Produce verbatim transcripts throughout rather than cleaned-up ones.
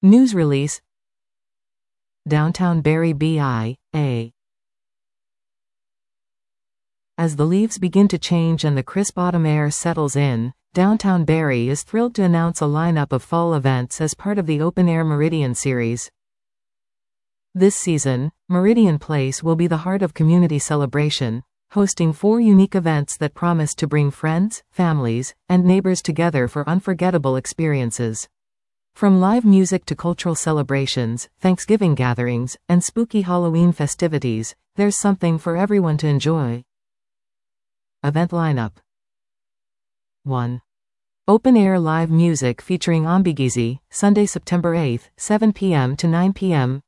News release. Downtown Barrie B I A As the leaves begin to change and the crisp autumn air settles in, Downtown Barrie is thrilled to announce a lineup of fall events as part of the Open Air Meridian series. This season, Meridian Place will be the heart of community celebration, hosting four unique events that promise to bring friends, families, and neighbors together for unforgettable experiences. From live music to cultural celebrations, Thanksgiving gatherings, and spooky Halloween festivities, there's something for everyone to enjoy. Event lineup. one. Open air live music featuring Ombigizi, Sunday, September eighth, seven p m to nine p m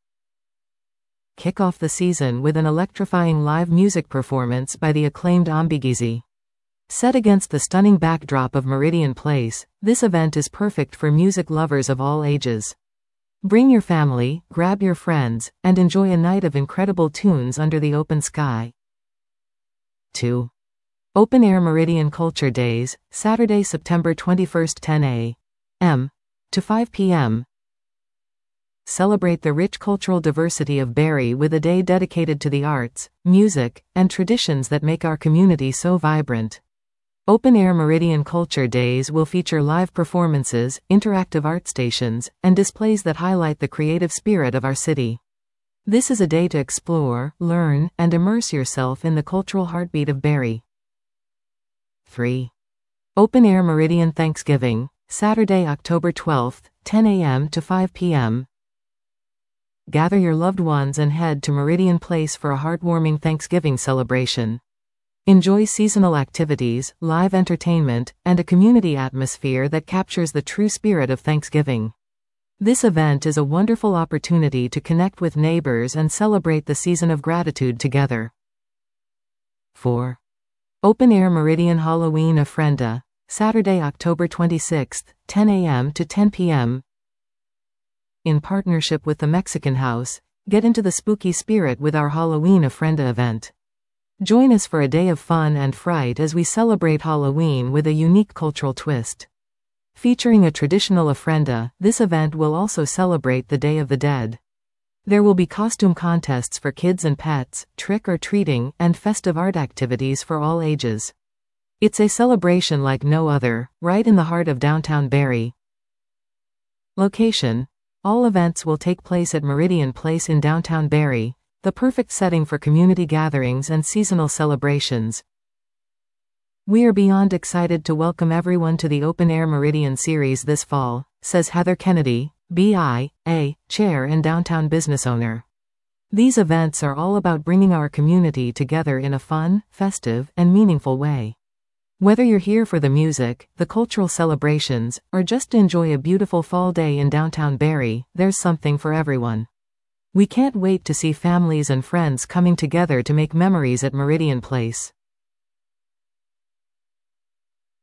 Kick off the season with an electrifying live music performance by the acclaimed Ombigizi. Set against the stunning backdrop of Meridian Place, this event is perfect for music lovers of all ages. Bring your family, grab your friends, and enjoy a night of incredible tunes under the open sky. two. Open Air Meridian Culture Days, Saturday, September twenty-first, ten a m to five p m Celebrate the rich cultural diversity of Barrie with a day dedicated to the arts, music, and traditions that make our community so vibrant. Open Air Meridian Culture Days will feature live performances, interactive art stations, and displays that highlight the creative spirit of our city. This is a day to explore, learn, and immerse yourself in the cultural heartbeat of Barrie. three. Open Air Meridian Thanksgiving, Saturday, October twelfth, ten a m to five p m Gather your loved ones and head to Meridian Place for a heartwarming Thanksgiving celebration. Enjoy seasonal activities, live entertainment, and a community atmosphere that captures the true spirit of Thanksgiving. This event is a wonderful opportunity to connect with neighbors and celebrate the season of gratitude together. four. Open Air Meridian Halloween Ofrenda, Saturday, October twenty-sixth, ten a m to ten p m In partnership with the Mexican House, get into the spooky spirit with our Halloween Ofrenda event. Join us for a day of fun and fright as we celebrate Halloween with a unique cultural twist. Featuring a traditional ofrenda, this event will also celebrate the Day of the Dead. There will be costume contests for kids and pets, trick-or-treating, and festive art activities for all ages. It's a celebration like no other, right in the heart of downtown Barrie. Location. All events will take place at Meridian Place in downtown Barrie, the perfect setting for community gatherings and seasonal celebrations. We are beyond excited to welcome everyone to the Open Air Meridian series this fall, says Heather Kennedy, B I A, Chair and Downtown Business Owner. These events are all about bringing our community together in a fun, festive, and meaningful way. Whether you're here for the music, the cultural celebrations, or just to enjoy a beautiful fall day in downtown Barrie, there's something for everyone. We can't wait to see families and friends coming together to make memories at Meridian Place.